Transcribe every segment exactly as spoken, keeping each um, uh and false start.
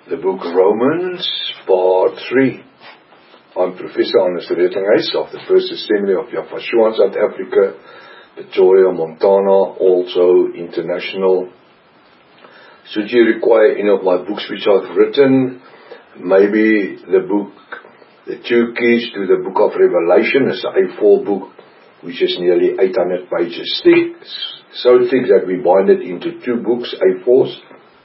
The book Romans, part three. I'm Professor Hannes Rettinghuis of the First Assembly of Yafashua in South Africa, Pretoria, Montana, also international. Should you require any of my books which I've written, maybe the book, The Two Keys to the Book of Revelation is an A four book, which is nearly eight hundred pages thick, so thick that we bind it into two books, A fours.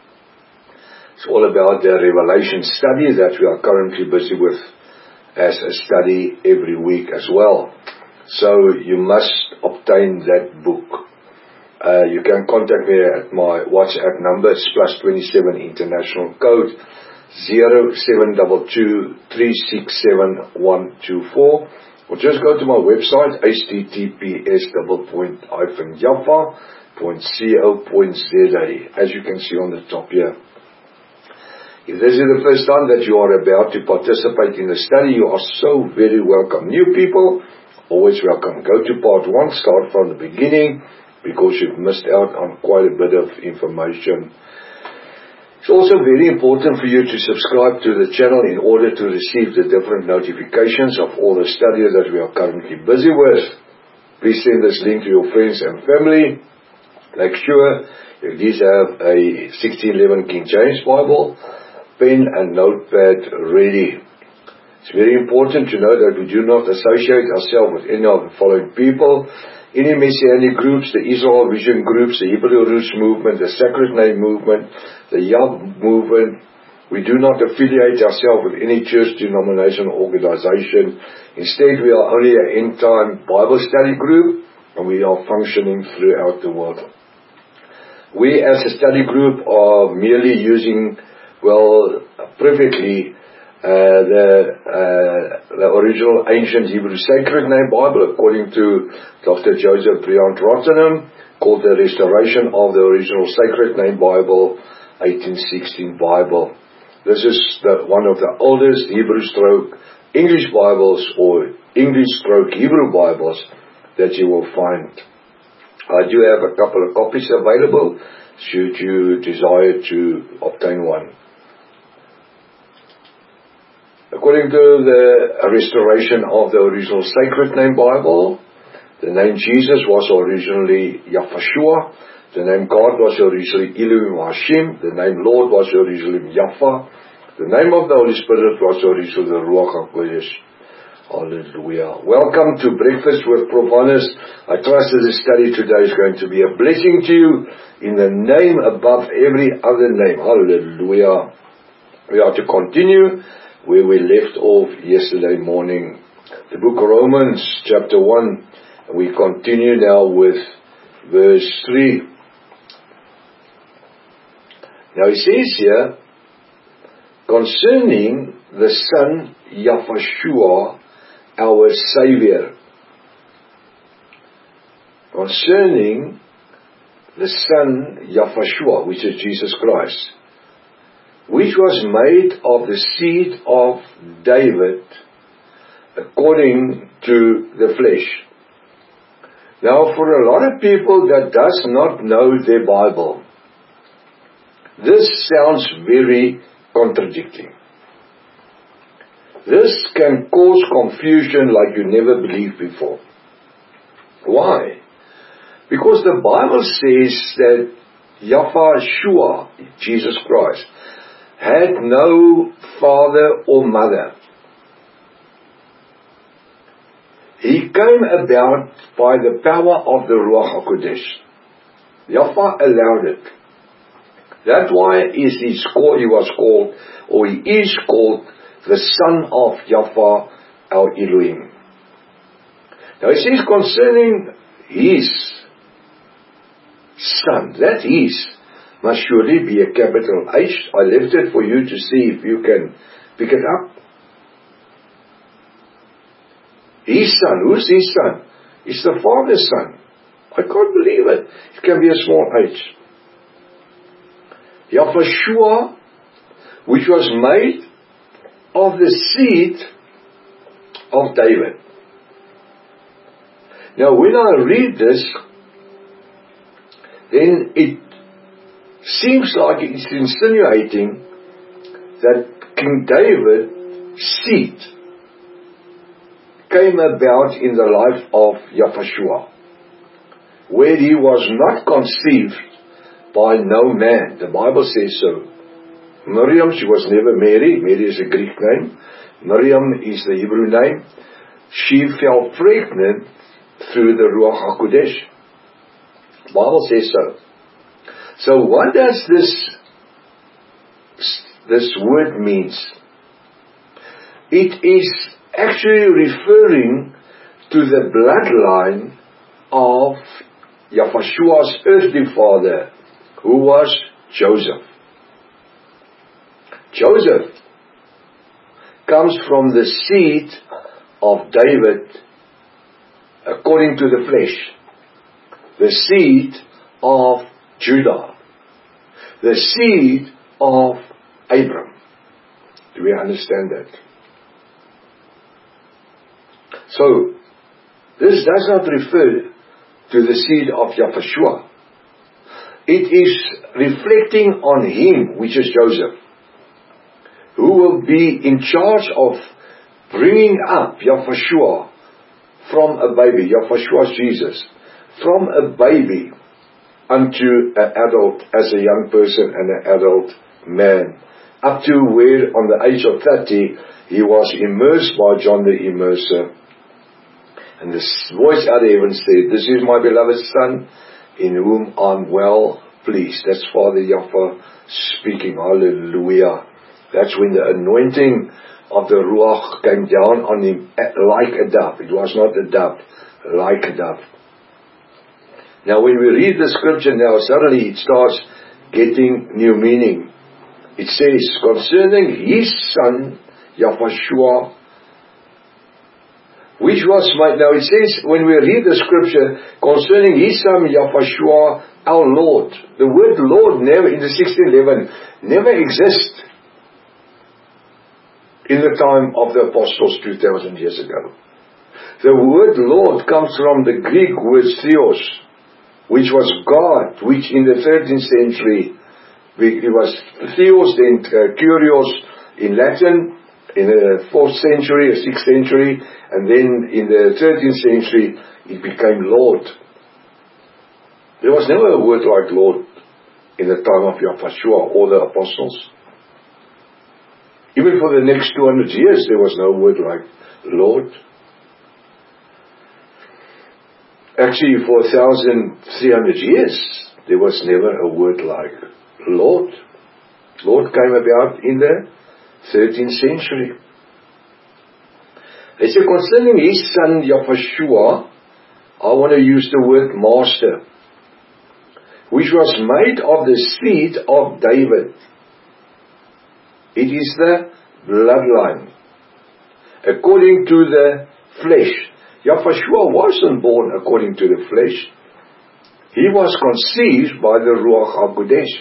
It's all about the Revelation study that we are currently busy with as a study every week as well. So you must obtain that book. Uh, you can contact me at my WhatsApp number, it's plus twenty-seven international code zero seven two two three six seven one two four, or just go to my website h t t p s double point hyphen jaffa dot co dot z a, as you can see on the top here. If this is the first time that you are about to participate in the study, you are so very welcome. New people, always welcome. Go to part one, start from the beginning, because you've missed out on quite a bit of information. It's also very important for you to subscribe to the channel in order to receive the different notifications of all the studies that we are currently busy with. Please send this link to your friends and family. Make sure if these have a sixteen eleven King James Bible, pen and notepad ready. It's very important to know that we do not associate ourselves with any of the following people: any Messianic groups, the Israel Vision groups, the Hebrew Roots movement, the Sacred Name movement, the Yah movement. We do not affiliate ourselves with any church, denomination, or organization. Instead, we are only an end-time Bible study group, and we are functioning throughout the world. We as a study group are merely using, well, perfectly uh, the uh, the original ancient Hebrew Sacred Name Bible, according to Doctor Joseph Bryant Rottenham, called the Restoration of the Original Sacred Name Bible, eighteen sixteen Bible. This is the, one of the oldest Hebrew stroke English Bibles or English stroke Hebrew Bibles that you will find. I do have a couple of copies available should you desire to obtain one. According to the restoration of the original Sacred Name Bible, the name Jesus was originally Yafashua, the name God was originally Elohim Hashim, the name Lord was originally Yaffa, the name of the Holy Spirit was originally the Ruach HaKodesh. Hallelujah. Welcome to Breakfast with Prof Hannes. I trust that the study today is going to be a blessing to you in the name above every other name. Hallelujah. We are to continue where we left off yesterday morning. The book of Romans chapter one. We continue now with verse three. Now it says here, concerning the Son Yafashua, our Savior, concerning the Son Yafashua, which is Jesus Christ, which was made of the seed of David according to the flesh. Now, for a lot of people that does not know their Bible, this sounds very contradicting. This can cause confusion like you never believed before. Why? Because the Bible says that Yafashua, Jesus Christ, had no father or mother. He came about by the power of the Ruach HaKodesh. Yaffa allowed it. That's why is he, called, he was called, or he is called, the Son of Yaffa, our Elohim. Now it says concerning his Son, that his must surely be a capital H. I left it for you to see if you can pick it up. His Son, who's his Son? It's the Father's Son. I can't believe it. It can be a small H. Yafashua, which was made of the seed of David. Now when I read this, then it seems like it's insinuating that King David's seed came about in the life of Yahushua, where he was not conceived by no man. The Bible says so. Miriam, she was never Mary. Mary is a Greek name. Miriam is the Hebrew name. She fell pregnant through the Ruach HaKodesh. The Bible says so. So what does this this word means? It is actually referring to the bloodline of Yahushua's earthly father, who was Joseph. Joseph comes from the seed of David according to the flesh, the seed of Judah, the seed of Abram. Do we understand that? So, this does not refer to the seed of Yahushua. It is reflecting on him, which is Joseph, who will be in charge of bringing up Yahushua from a baby, Yahushua Jesus, from a baby unto an adult, as a young person and an adult man, up to where on the age of thirty he was immersed by John the Immerser. And the voice out of heaven said, "This is my beloved Son, in whom I'm well pleased." That's Father Yahweh speaking. Hallelujah. That's when the anointing of the Ruach came down on him like a dove. It was not a dove, like a dove. Now when we read the scripture now, suddenly it starts getting new meaning. It says, concerning his son, Yahushua, which was made. Now it says, when we read the scripture, concerning his son, Yahushua, our Lord. The word Lord never, in the sixteen eleven, never exists in the time of the apostles two thousand years ago. The word Lord comes from the Greek word theos, which was God, which in the thirteenth century, it was theos, then uh, kurios in Latin, in the fourth century, or sixth century, and then in the thirteenth century, it became Lord. There was never a word like Lord in the time of Yahushua or the apostles. Even for the next two hundred years, there was no word like Lord. Actually, for one thousand three hundred years, there was never a word like Lord. Lord came about in the thirteenth century. They say, concerning his son Yahushua, I want to use the word master, which was made of the seed of David. It is the bloodline, according to the flesh. Yahushua wasn't born according to the flesh. He was conceived by the Ruach HaKodesh.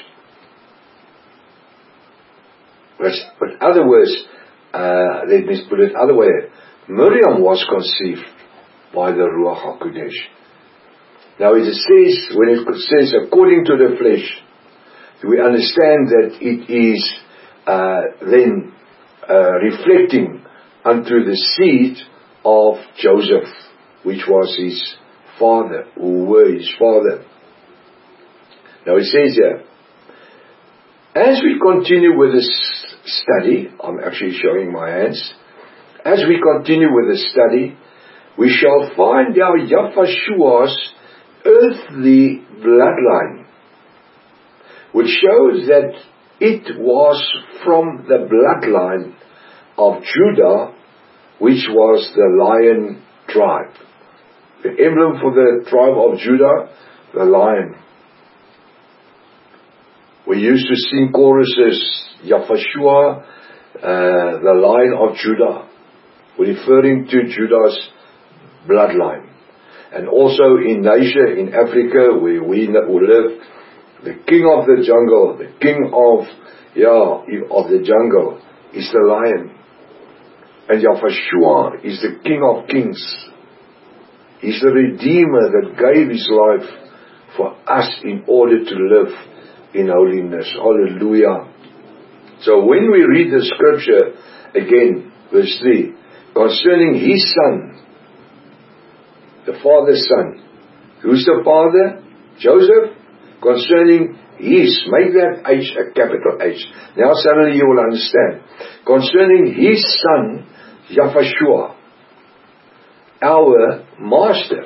But in other words, uh, let me put it other way. Miriam was conceived by the Ruach HaKodesh. Now it says, when it says according to the flesh, we understand that it is uh, then uh, reflecting unto the seed of Joseph, which was his father, who were his father. Now it says here, as we continue with this study, I'm actually showing my hands, as we continue with the study, we shall find our Yahushua's earthly bloodline, which shows that it was from the bloodline of Judah, which was the lion tribe. The emblem for the tribe of Judah, the lion. We used to sing choruses, Yahushua, uh, the Lion of Judah, referring to Judah's bloodline. And also in Asia, in Africa, where we live, the king of the jungle, the king of, yeah, of the jungle is the lion. And Yahushua is the King of Kings. He's the Redeemer that gave his life for us in order to live in holiness. Hallelujah. So when we read the scripture again, verse three, concerning his son, the father's son. Who's the father? Joseph. Concerning his, make that H a capital H. Now suddenly you will understand. Concerning his son, Yaphashua, our master,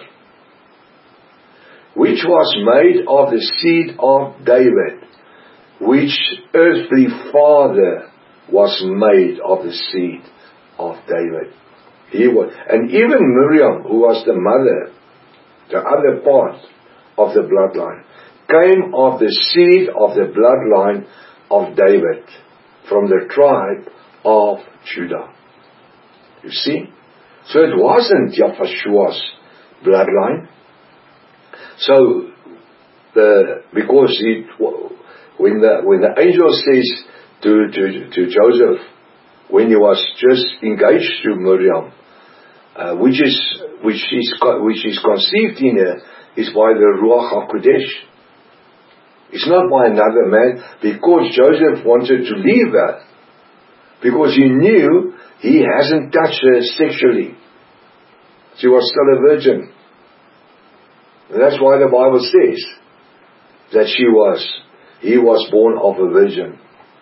which was made of the seed of David, which earthly father was made of the seed of David. He was, and even Miriam, who was the mother, the other part of the bloodline, came of the seed of the bloodline of David, from the tribe of Judah. You see? So it wasn't Yaphashua's bloodline. So, the, because it, when the, when the angel says to, to, to Joseph, when he was just engaged to Miriam, uh, which is, which is, which is conceived in her, is by the Ruach HaKodesh. It's not by another man, because Joseph wanted to leave her, because he knew he hasn't touched her sexually. She was still a virgin. And that's why the Bible says that she was, he was born of a virgin.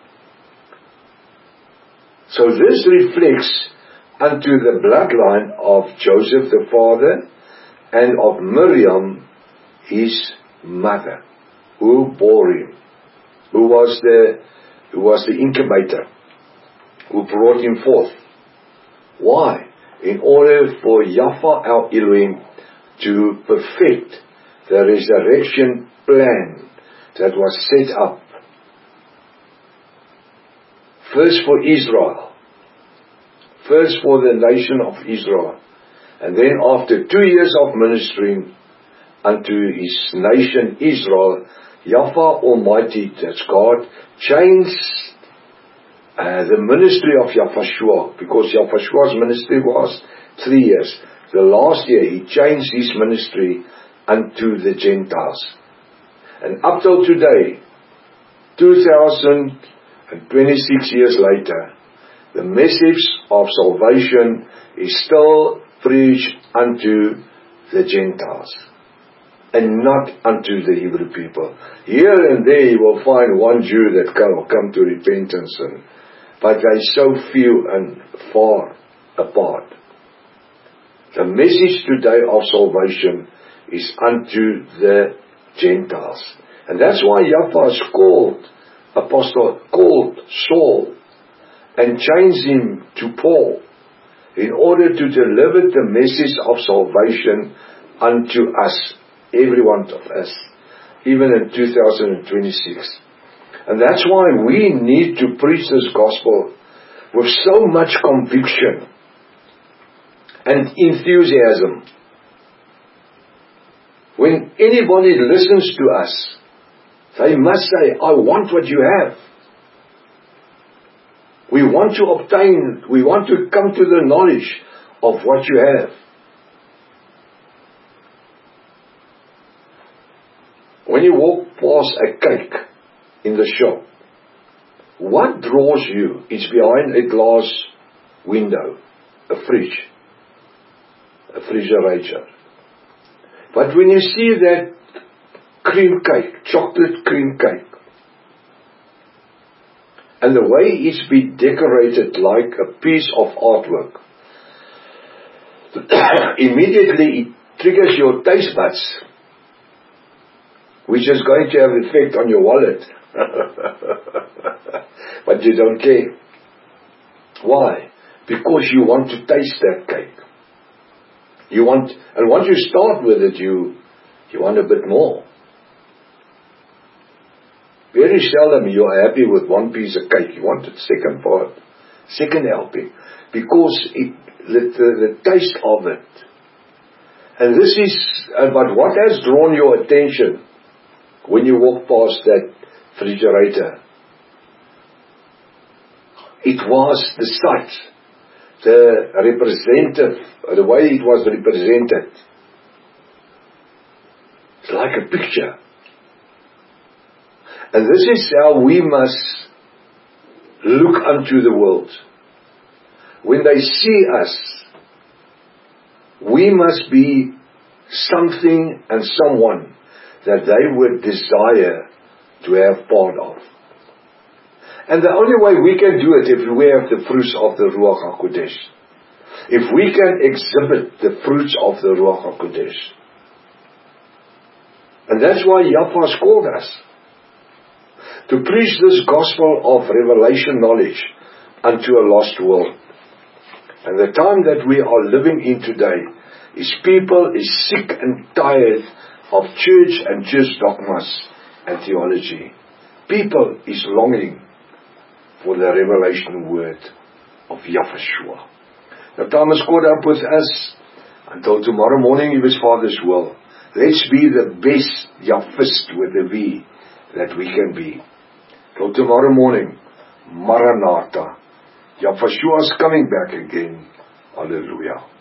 So this reflects unto the bloodline of Joseph the father and of Miriam his mother, who bore him, who was the who was the incubator, who brought him forth. Why? In order for Yaphah our Elohim to perfect the resurrection plan that was set up. First for Israel. First for the nation of Israel. And then after two years of ministering unto his nation Israel, Yaphah Almighty, that's God, changed uh, the ministry of Yaphashua, because Yaphashua's ministry was three years. The last year he changed his ministry unto the Gentiles. And up till today, two thousand twenty-six years later, the message of salvation is still preached unto the Gentiles, and not unto the Hebrew people. Here and there you will find one Jew that come, come to repentance, and, but they're so few and far apart. The message today of salvation is unto the Gentiles. And that's why Yaphah is called, apostle, called Saul, and changed him to Paul, in order to deliver the message of salvation unto us, every one of us, even in two thousand twenty-six. And that's why we need to preach this gospel with so much conviction and enthusiasm. When anybody listens to us, they must say, I want what you have. We want to obtain, we want to come to the knowledge of what you have. When you walk past a cake in the shop, what draws you? It's behind a glass window, a fridge, a refrigerator. But when you see that cream cake, chocolate cream cake, and the way it's been decorated like a piece of artwork, immediately it triggers your taste buds, which is going to have an effect on your wallet. But you don't care. Why? Because you want to taste that cake. You want, and once you start with it, you you want a bit more. Very seldom you are happy with one piece of cake. You want the second part, second helping, because it, the, the, the taste of it. And this is, uh, but what has drawn your attention when you walk past that refrigerator? It was the sight, the representative, the way it was represented. It's like a picture. And this is how we must look unto the world. When they see us, we must be something and someone that they would desire to have part of. And the only way we can do it if we have the fruits of the Ruach HaKodesh. If we can exhibit the fruits of the Ruach HaKodesh. And that's why Yafa's called us. To preach this gospel of revelation knowledge unto a lost world. And the time that we are living in today is people is sick and tired of church and church dogmas and theology. People is longing for the revelation word of Yahshua. The time is caught up with us. Until tomorrow morning, if His Father's will, let's be the best Yahfist with a V that we can be. Till tomorrow morning, Maranatha. Yahshua is coming back again. Hallelujah.